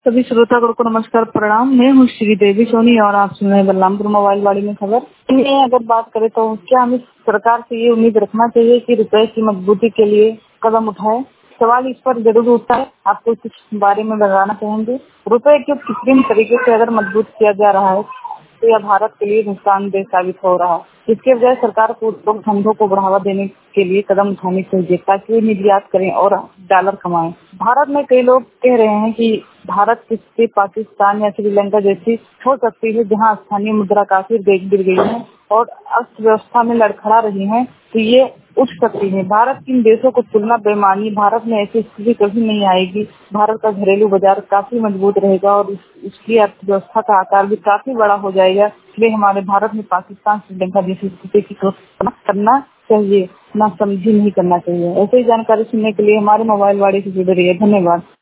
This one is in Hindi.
सभी श्रोतागण को नमस्कार प्रणाम। मैं हूँ श्रीदेवी सोनी और आप सुन रहे हैं बलरामपुर मोबाइल वाड़ी में खबर। इन्हें अगर बात करें तो क्या हमें सरकार से ये उम्मीद रखना चाहिए कि रुपए की मजबूती के लिए कदम उठाए? सवाल इस पर जरूर उठता है। आपको कुछ बारे में बताना चाहेंगे। रुपए को कृत्रिम तरीके से अगर मजबूत किया जा रहा है तो यह भारत के लिए नुकसानदेह साबित हो रहा है। इसके बजाय सरकार को धंधों को बढ़ावा देने के लिए कदम उठाने चाहिए ताकि वे निर्यात करें और डॉलर कमाएं। भारत में कई लोग कह रहे हैं कि भारत किसी पाकिस्तान या श्रीलंका जैसी हो सकती है जहां स्थानीय मुद्रा काफी गिर गई है और अर्थव्यवस्था में लड़खड़ा रही है, तो ये उठ सकती है। भारत के इन देशों को तुलना बेमानी। भारत में ऐसी स्थिति कभी नहीं आएगी। भारत का घरेलू बाजार काफी मजबूत रहेगा और इसकी अर्थव्यवस्था का आकार भी काफी बड़ा हो जाएगा। इसलिए हमारे भारत में पाकिस्तान श्रीलंका जैसी स्थिति की कल्पना करना चाहिए, ना समझी नहीं करना चाहिए। ऐसे ही जानकारी सुनने के लिए हमारे मोबाइल वाड़ी से जुड़े रहिए। धन्यवाद।